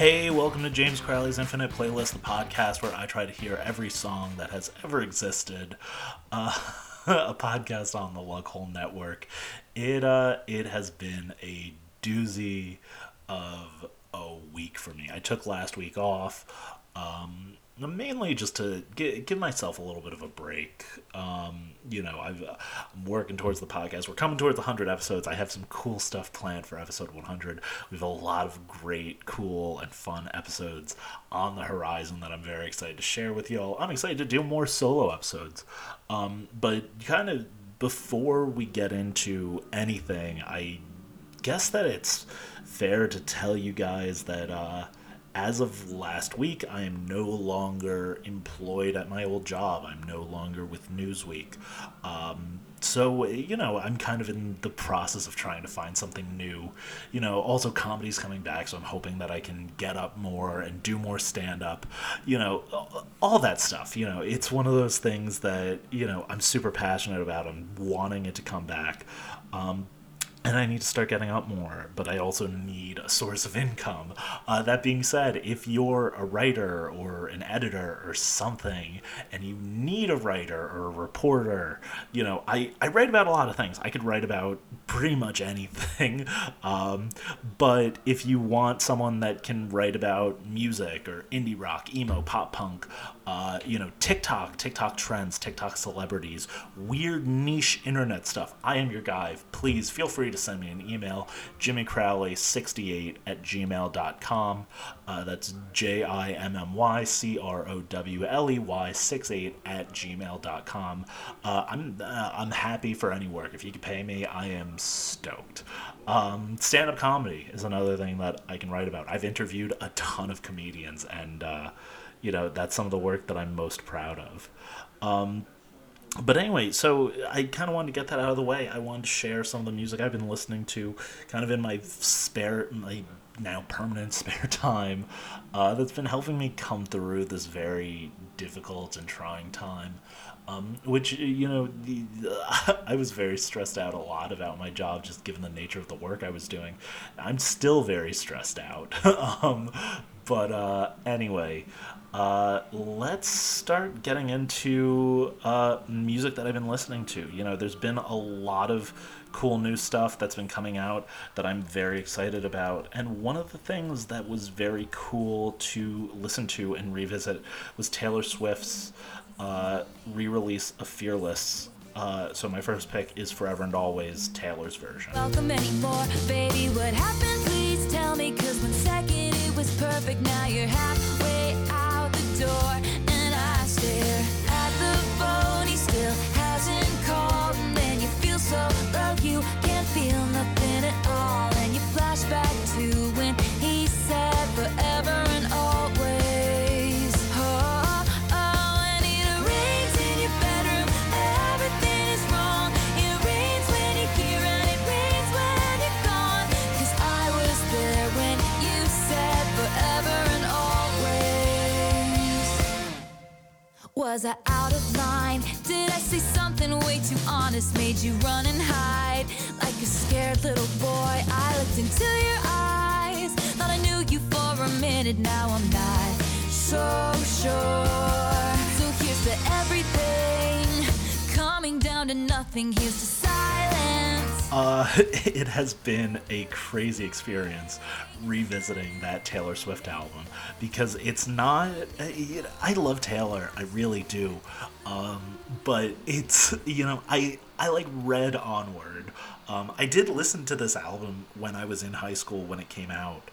Hey, welcome to James Crowley's Infinite Playlist, the podcast where I try to hear every song that has ever existed. A podcast on the Lughole Network. It has been a doozy of a week for me. I took last week off. Mainly just to give myself a little bit of a break. I'm working towards the podcast. We're coming towards 100 episodes. I have some cool stuff planned for episode 100. We have a lot of great, cool, and fun episodes on the horizon that I'm very excited to share with y'all. I'm excited to do more solo episodes. But kind of before we get into anything, I guess that it's fair to tell you guys that as of last week, I am no longer employed at my old job. I'm no longer with Newsweek. I'm kind of in the process of trying to find something new. Also comedy's coming back, so I'm hoping that I can get up more and do more stand-up. All that stuff. It's one of those things that, I'm super passionate about. I'm wanting it to come back. And I need to start getting up more, but I also need a source of income. That being said, if you're a writer or an editor or something, and you need a writer or a reporter, I write about a lot of things. I could write about pretty much anything. But if you want someone that can write about music or indie rock, emo, pop punk, TikTok trends, TikTok celebrities, weird niche internet stuff, I am your guy. Please feel free to send me an email, jimmycrowley68@gmail.com. That's jimmycrowley68@gmail.com. I'm happy for any work. If you can pay me, I am stoked. Stand-up comedy is another thing that I can write about. I've interviewed a ton of comedians, and that's some of the work that I'm most proud of. But anyway, so I kind of wanted to get that out of the way. I wanted to share some of the music I've been listening to kind of in my now permanent spare time, that's been helping me come through this very difficult and trying time. I was very stressed out a lot about my job, just given the nature of the work I was doing. I'm still very stressed out. Anyway, let's start getting into music that I've been listening to. There's been a lot of cool new stuff that's been coming out that I'm very excited about. And one of the things that was very cool to listen to and revisit was Taylor Swift's re-release of Fearless. So my first pick is Forever and Always, Taylor's version. Welcome anymore, baby, what happened? Please tell me, 'cause 1 second it was perfect, now you're halfway out the door, and I stare at the phone, he still hasn't called, and then you feel so low, you can't feel nothing at all, and you flash back to when he said forever and always. Oh, and it rains in your bedroom, everything is wrong, it rains when you're here and it rains when you're gone, 'cause I was there when you said forever and always. Was I out of line? Did I say something way too honest? Made you run and hide like a scared little boy. I looked into your eyes, thought I knew you for a minute. Now I'm not so sure. So here's to everything, coming down to nothing. Here's to silence. It has been a crazy experience revisiting that Taylor Swift album, because it's not, I love Taylor, I really do, but it's, I like read onward. I did listen to this album when I was in high school when it came out,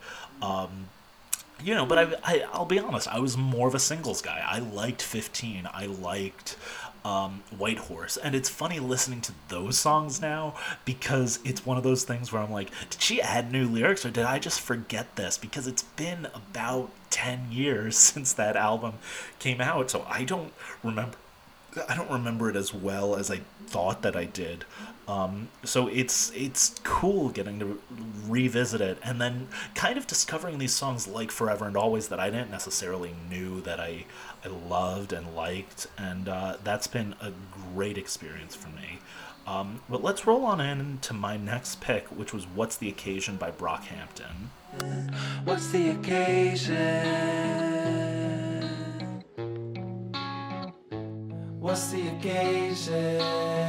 but I'll be honest, I was more of a singles guy. I liked 15, I liked White Horse, and it's funny listening to those songs now, because it's one of those things where I'm like, did she add new lyrics, or did I just forget this? Because it's been about 10 years since that album came out, so I don't remember I don't remember it as well as I thought that I did. So it's cool getting to revisit it and then kind of discovering these songs like Forever and Always that I didn't necessarily knew that I loved and liked, and that's been a great experience for me. But let's roll on into my next pick, which was What's the Occasion by Brockhampton. What's the occasion? What's the occasion?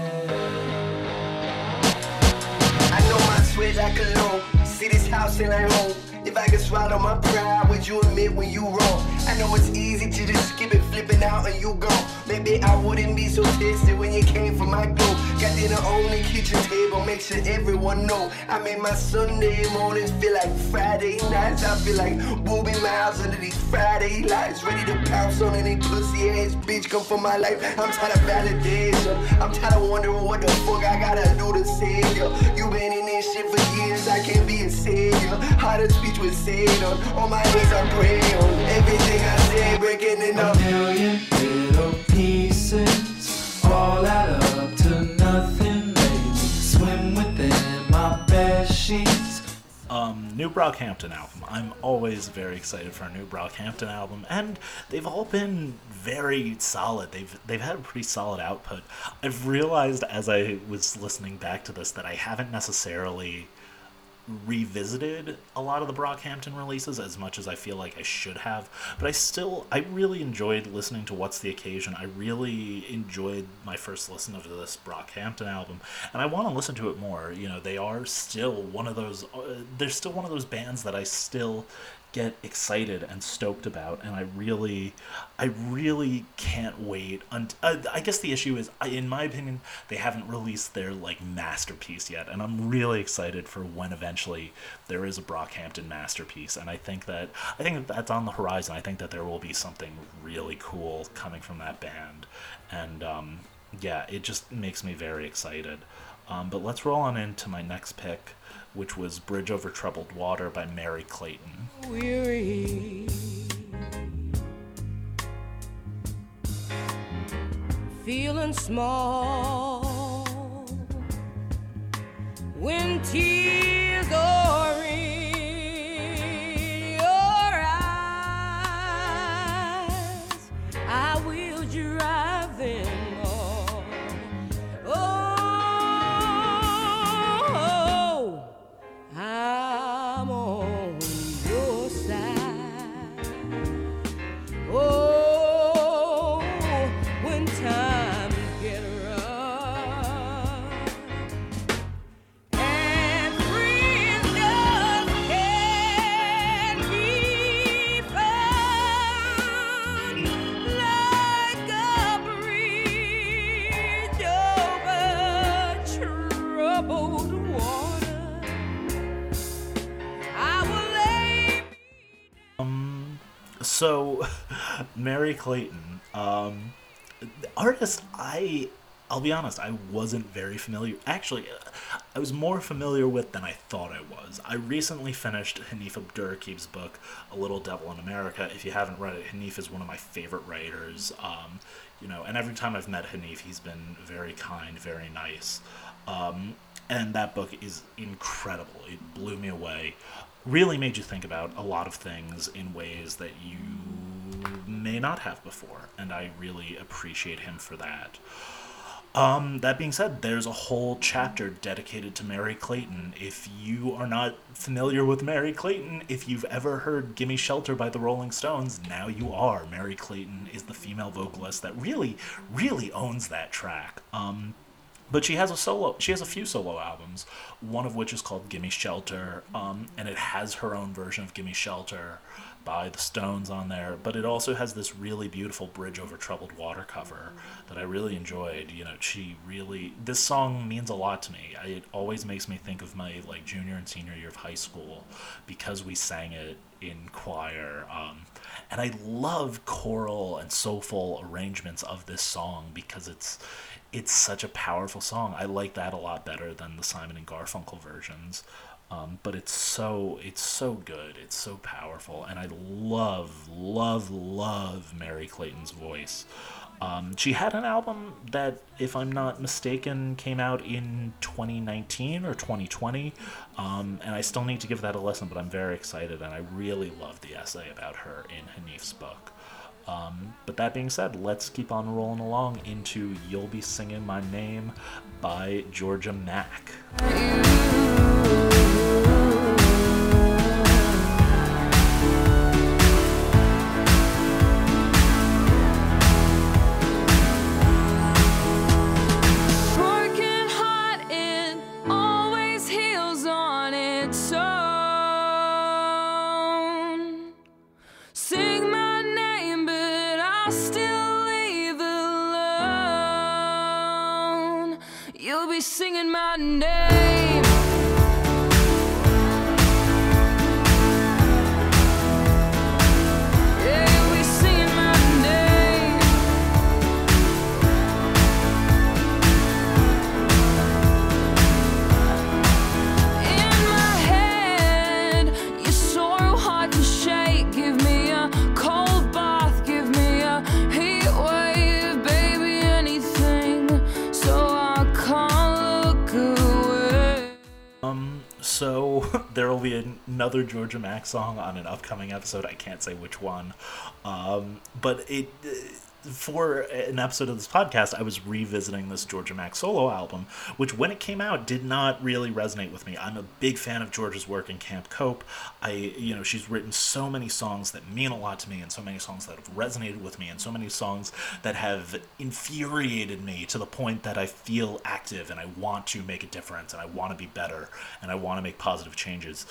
I know my sweat like a loan. See this house and I home. If I could swallow my pride, would you admit when you wrong? I know it's easy to just skip it, flipping out and you gone. Maybe I wouldn't be so tested when you came for my glow. Got dinner on the kitchen table, make sure everyone know. I made my Sunday mornings feel like Friday nights. I feel like Booby Miles under these Friday lights. Ready to pounce on any pussy ass bitch come for my life. I'm tired of validation. I'm tired of wondering what the fuck I gotta do to save you. You been in this shit for years, I can't be a savior. How the speech was said on my knees I pray on. Everything I said breaking it up. A million little pieces all add up to nothing. Maybe swim within my bed sheets. New Brockhampton album. I'm always very excited for a new Brockhampton album, and they've all been very solid. They've had a pretty solid output. I've realized as I was listening back to this that I haven't necessarily revisited a lot of the Brockhampton releases as much as I feel like I should have, but I really enjoyed listening to What's the Occasion. I really enjoyed my first listen of this Brockhampton album, and I want to listen to it more. You know, they are still one of those they're still one of those bands that I still get excited and stoked about, and I really can't wait. I guess the issue is, in my opinion, they haven't released their like masterpiece yet, and I'm really excited for when eventually there is a Brockhampton masterpiece, and I think that that's on the horizon. I think that there will be something really cool coming from that band, and yeah, it just makes me very excited. But let's roll on into my next pick, which was Bridge Over Troubled Water by Mary Clayton. Weary, feeling small when tears are in your eyes, I will drive them all. Oh, I'm on your side. Oh, when times get rough and friends just can't be found, like a bridge over troubled water, I will lay So, Mary Clayton, artist, I'll be honest, I wasn't very familiar. Actually, I was more familiar with than I thought I was. I recently finished Hanif Abdurraqib's book, A Little Devil in America. If you haven't read it, Hanif is one of my favorite writers. And every time I've met Hanif, he's been very kind, very nice. And that book is incredible. It blew me away. Really made you think about a lot of things in ways that you may not have before, and I really appreciate him for that. That being said, there's a whole chapter dedicated to Mary Clayton. If you are not familiar with Mary Clayton, if you've ever heard Gimme Shelter by the Rolling Stones, now you are. Mary Clayton is the female vocalist that really, really owns that track. But she has a few solo albums, one of which is called Gimme Shelter, and it has her own version of Gimme Shelter by the Stones on there, but it also has this really beautiful Bridge Over Troubled Water cover that I really enjoyed. This song means a lot to me. It always makes me think of my junior and senior year of high school because we sang it in choir. And I love choral and soulful arrangements of this song because it's such a powerful song. I like that a lot better than the Simon and Garfunkel versions. But it's so good. It's so powerful, and I love Mary Clayton's voice. She had an album that, if I'm not mistaken, came out in 2019 or 2020, and I still need to give that a listen, but I'm very excited, and I really love the essay about her in Hanif's book. But that being said, let's keep on rolling along into You'll Be Singing My Name by Georgia Mack. Broken heart, it always heals on its own. Sing my name, but I'll still leave alone. You'll be singing my name. Yeah, you'll be singing my name. In my head, you're so hard to shake. Give me a cold bath, give me a heat wave, baby, anything, so I can't look away. So there will be another Georgia Mack song on an upcoming episode. I can't say which one, but for an episode of this podcast, I was revisiting this Georgia Mack solo album, which when it came out did not really resonate with me. I'm a big fan of Georgia's work in Camp Cope. She's written so many songs that mean a lot to me, and so many songs that have resonated with me, and so many songs that have infuriated me to the point that I feel active and I want to make a difference and I want to be better and I want to make positive changes.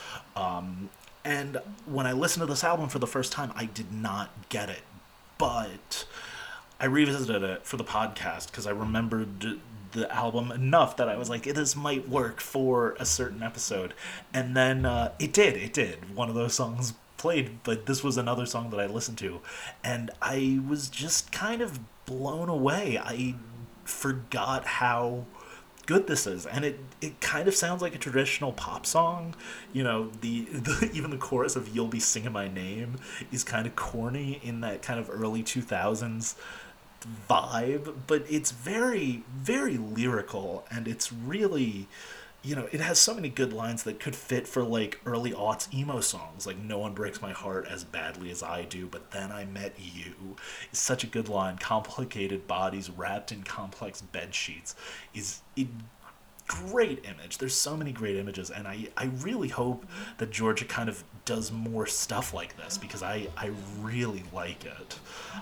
And when I listened to this album for the first time, I did not get it, but I revisited it for the podcast because I remembered the album enough that I was like, this might work for a certain episode. And then it did. One of those songs played, but this was another song that I listened to. And I was just kind of blown away. I forgot how good this is, and it kind of sounds like a traditional pop song. The even the chorus of "You'll Be Singing My Name" is kind of corny in that kind of early 2000s vibe, but it's very, very lyrical, and it's really, it has so many good lines that could fit for like early aughts emo songs, like "No one breaks my heart as badly as I do, but then I met you" is such a good line. "Complicated bodies wrapped in complex bed sheets" is a great image. There's so many great images, and I really hope that Georgia kind of does more stuff like this, because I really like it.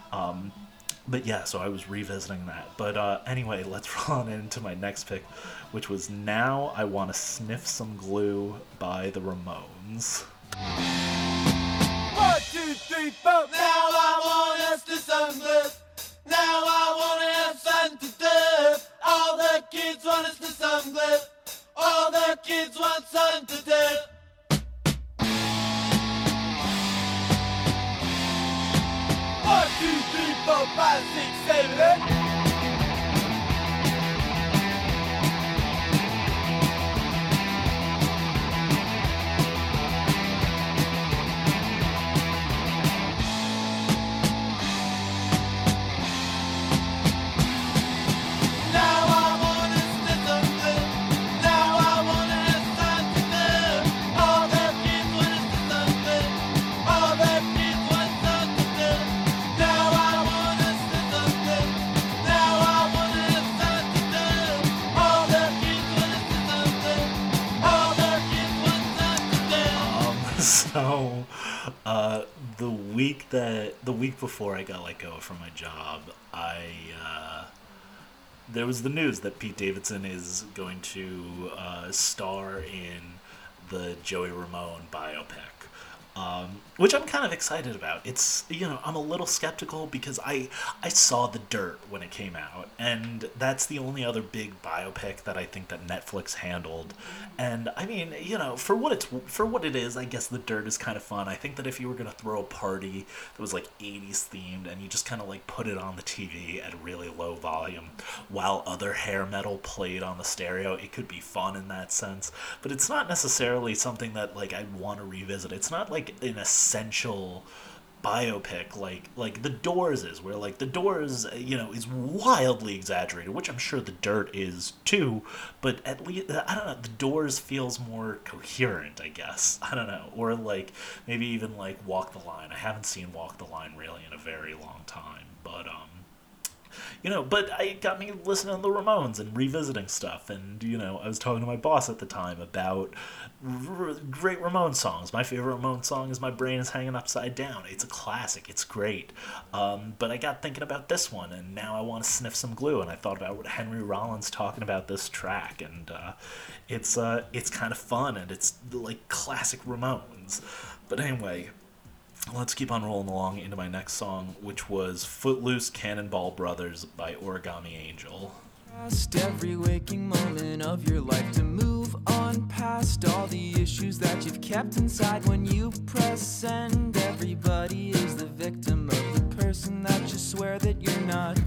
But yeah, so I was revisiting that. But anyway, let's run into my next pick, which was "Now I Want to Sniff Some Glue" by the Ramones. 1, 2, 3, 4. Now I want us to some glue. Now I want to have something to do. All the kids want us to some glue. All the kids want something to do. 1, 2, 3, 4, 5, 6, 7, 8. So, the week before I got let go from my job, there was the news that Pete Davidson is going to star in the Joey Ramone biopic. which I'm kind of excited about. It's, I'm a little skeptical because I saw The Dirt when it came out, and that's the only other big biopic that I think that Netflix handled. And I mean, for what it is, I guess The Dirt is kind of fun. I think that if you were gonna throw a party that was like 80s themed and you just kind of like put it on the TV at a really low volume while other hair metal played on the stereo, it could be fun in that sense. But it's not necessarily something that like I'd want to revisit. It's not like an essential biopic like The Doors is, where like The Doors is wildly exaggerated, which I'm sure The Dirt is too, but at least I don't know, The Doors feels more coherent, I guess. I don't know. Or like maybe even like Walk the Line. I haven't seen Walk the Line really in a very long time, but but it got me listening to the Ramones and revisiting stuff. And, I was talking to my boss at the time about great Ramones songs. My favorite Ramones song is My Brain is Hanging Upside Down. It's a classic. It's great. But I got thinking about this one, and now I want to sniff some glue. And I thought about what Henry Rollins talking about this track. And it's kind of fun, and it's like classic Ramones. But anyway, let's keep on rolling along into my next song, which was Footloose Cannonball Brothers by Origami Angel. Past every waking moment of your life to move on past all the issues that you've kept inside. When you press send, everybody is the victim of the person that you swear that you're not.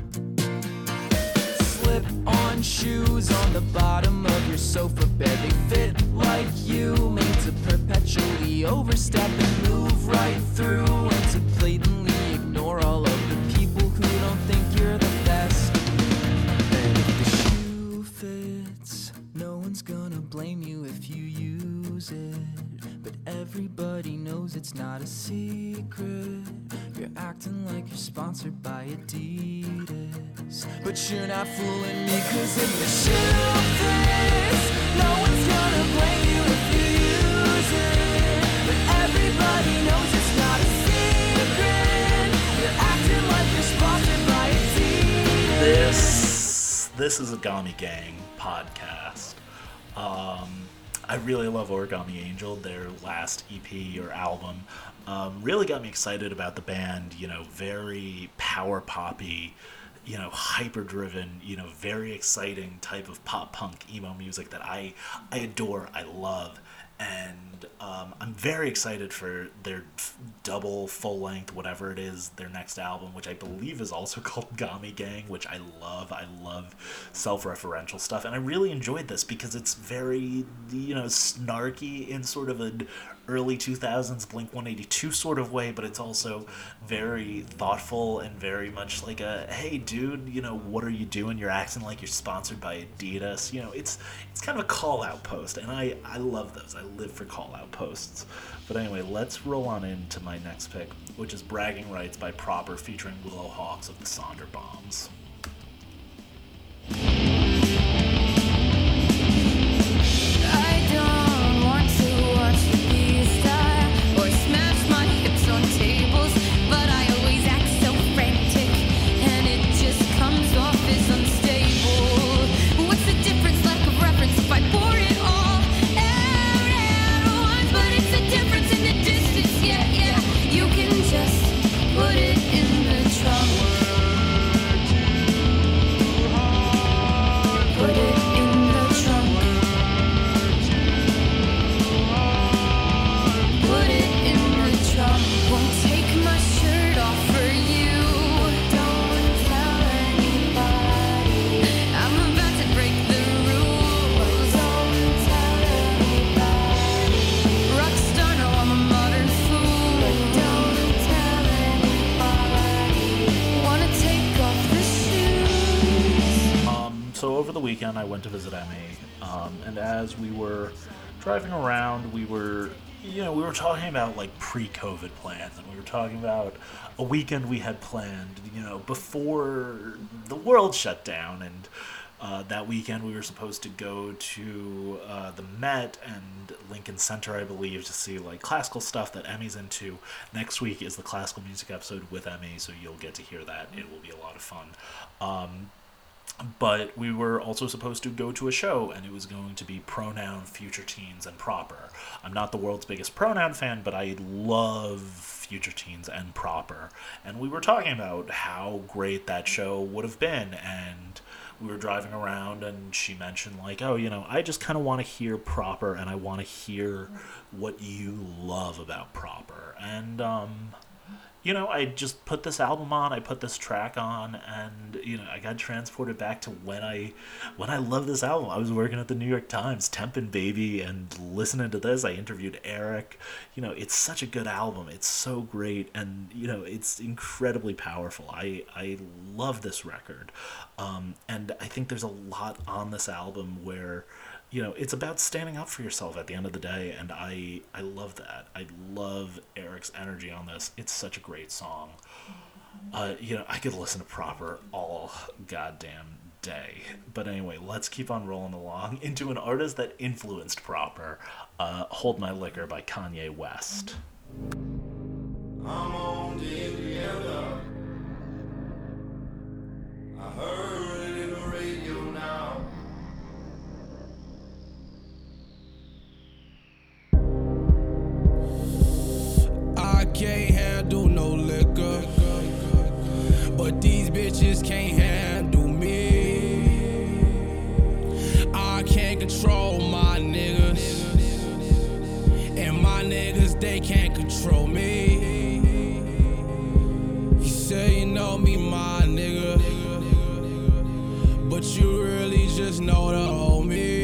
Slip-on shoes on the bottom of your sofa bed, they fit like you, made to perpetually overstep and move right through, and to blatantly ignore all of the people who don't think you're the best. And if the shoe fits, no one's gonna blame you if you use it, but everybody knows it's not a secret. You're acting like you're sponsored by Adidas, but you're not fooling me, 'cause if the shoe fits, no one's gonna blame you if you use it, but everybody knows it's not a secret. You're acting like you're sponsored by Adidas. This is a Agami Gang podcast. I really love Origami Angel. Their last EP or album really got me excited about the band. Very power poppy, hyper driven, very exciting type of pop punk emo music that I adore, I love. And I'm very excited for their double, full-length, whatever it is, their next album, which I believe is also called Gami Gang, which I love. I love self-referential stuff, and I really enjoyed this because it's very, snarky in sort of an early 2000s Blink-182 sort of way, but it's also very thoughtful and very much like a, hey, dude, what are you doing? You're acting like you're sponsored by Adidas. It's kind of a call-out post, and I love those. I live for call-out posts. But anyway, let's roll on into my next pick, which is Bragging Rights by Proper featuring Willow Hawks of the Sonderbombs. I don't want to watch you be a star or smash my hips on tables, but I always act so frantic, and it just comes off as unstable. What's the difference? Lack of reference if I pour it all out at once, but it's a difference in the distance. Yeah, you can just put it in the trunk. Put it in the trunk. Put it in the trunk. Won't take my shirt off for you. Don't tell anybody. I'm about to break the rules. Don't tell anybody. Rockstar, no, I'm a modern fool. Don't tell anybody. Wanna take off the shoes. So over the weekend, I went to visit Emmy, and as we were driving around, we were talking about like pre-COVID plans, and we were talking about a weekend we had planned, before the world shut down, and that weekend we were supposed to go to the Met and Lincoln Center, I believe, to see like classical stuff that Emmy's into. Next week is the classical music episode with Emmy, so you'll get to hear that. It will be a lot of fun. But we were also supposed to go to a show, and it was going to be Pronoun, Future Teens, and Proper. I'm not the world's biggest Pronoun fan, but I love Future Teens and Proper. And we were talking about how great that show would have been, and we were driving around, and she mentioned, like, oh, I just kind of want to hear Proper, and I want to hear what you love about Proper. And, I just put this album on, I put this track on, and, I got transported back to when I loved this album. I was working at the New York Times, temping baby, and listening to this. I interviewed Eric. It's such a good album. It's so great, and, it's incredibly powerful. I love this record. And I think there's a lot on this album where, it's about standing up for yourself at the end of the day, and I love that. I love Eric's energy on this. It's such a great song. I could listen to Proper all goddamn day. But anyway, let's keep on rolling along into an artist that influenced Proper, Hold My Liquor by Kanye West. I'm on the Indiana. I heard it in the radio now. I can't handle no liquor, but these bitches can't handle me. I can't control my niggas, and my niggas, they can't control me. You say you know me, my nigga, but you really just know the old me.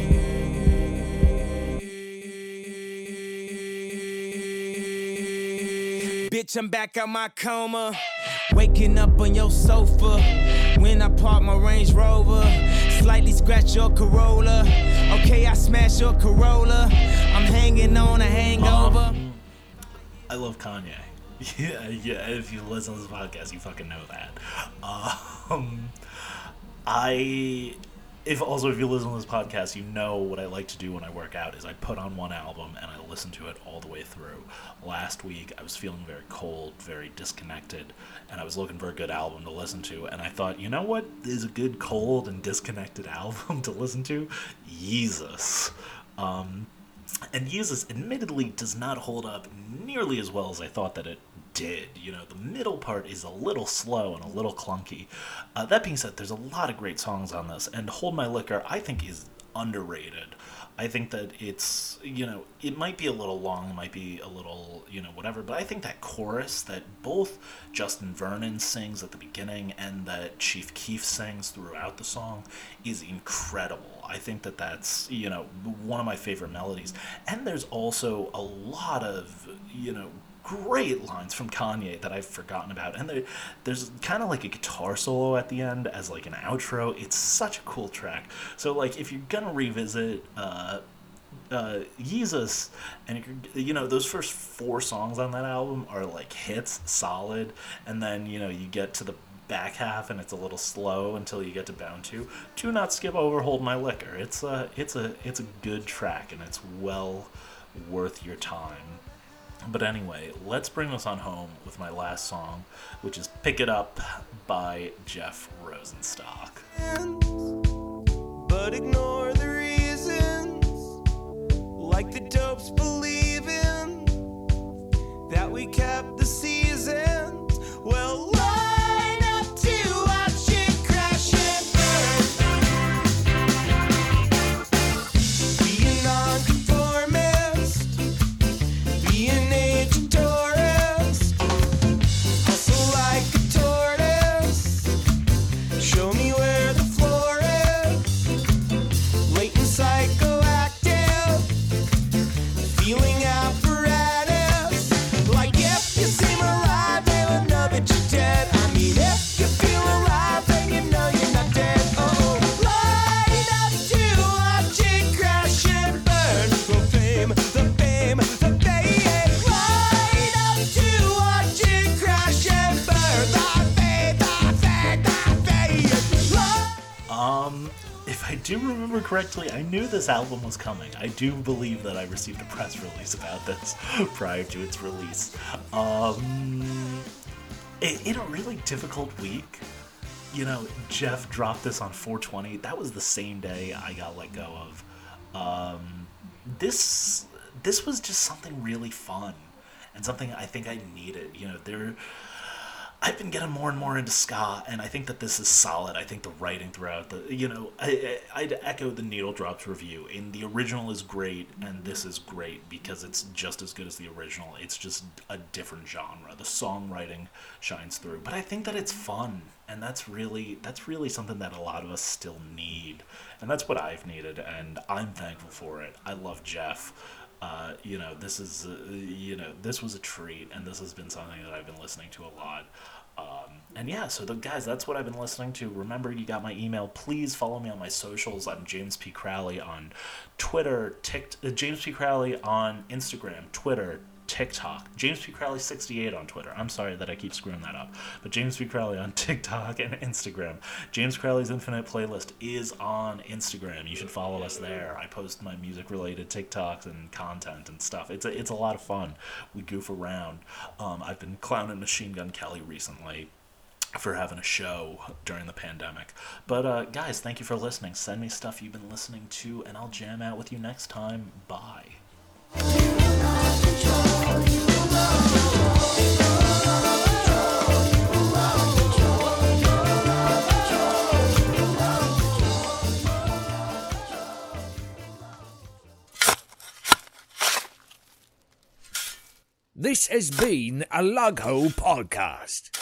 Bitch, I'm back out my coma, waking up on your sofa. When I park my Range Rover, slightly scratch your Corolla. Okay, I smash your Corolla. I'm hanging on a hangover. I love Kanye. Yeah. If you listen to this podcast, you fucking know that. If you listen to this podcast, you know what I like to do when I work out is I put on one album and I listen to it all the way through. Last week, I was feeling very cold, very disconnected, and I was looking for a good album to listen to, and I thought, you know what is a good cold and disconnected album to listen to? Yeezus. And Yeezus admittedly does not hold up nearly as well as I thought that it did. The middle part is a little slow and a little clunky. That being said, there's a lot of great songs on this, and Hold My Liquor, I think, is underrated. I think that it's, it might be a little long, it might be a little, whatever, but I think that chorus that both Justin Vernon sings at the beginning and that Chief Keef sings throughout the song is incredible. I think that that's, one of my favorite melodies. And there's also a lot of, great lines from Kanye that I've forgotten about, and there's kind of like a guitar solo at the end as like an outro. It's such a cool track. So like if you're gonna revisit Yeezus, and those first 4 songs on that album are like hits, solid, and then you get to the back half and it's a little slow until you get to Bound 2. Do not skip over Hold My Liquor. It's a good track, and it's well worth your time. But anyway, let's bring this on home with my last song, which is Pick It Up by Jeff Rosenstock. But ignore the reasons, like the dopes believing that we kept the seasons. Well, line up to watch it crash and burn. Be a nonconformist, be an agent tourist, hustle like a tortoise, show me where the floor is, latent psychoactive, feeling apparatus, like if you seem alive, they would know that you're dead. I mean, if you feel alive, then you know you're not dead. Oh, line up to watch it crash and burn. The fame, the fame, the fame. Line up to watch it crash and burn. The fame, the fame, the fame. If I do remember correctly, I knew this album was coming. I do believe that I received a press release about this prior to its release. In a really difficult week, Jeff dropped this on 420. That was the same day I got let go of. This was just something really fun and something I think I needed. I've been getting more and more into ska, and I think that this is solid. I think the writing throughout I'd echo the Needle Drops review. And the original is great, and this is great because it's just as good as the original. It's just a different genre. The songwriting shines through, but I think that it's fun, and that's really something that a lot of us still need, and that's what I've needed, and I'm thankful for it. I love Jeff. This was a treat, and this has been something that I've been listening to a lot. So guys, that's what I've been listening to. Remember, you got my email. Please follow me on my socials. I'm James P. Crowley on Twitter, James P. Crowley on Instagram, Twitter, TikTok. James P. Crowley 68 on Twitter. I'm sorry that I keep screwing that up. But James P. Crowley on TikTok and Instagram. James Crowley's Infinite Playlist is on Instagram. You should follow us there. I post my music-related TikToks and content and stuff. It's a lot of fun. We goof around. I've been clowning Machine Gun Kelly recently for having a show during the pandemic. But guys, thank you for listening. Send me stuff you've been listening to, and I'll jam out with you next time. Bye. This has been a Lug Hole podcast.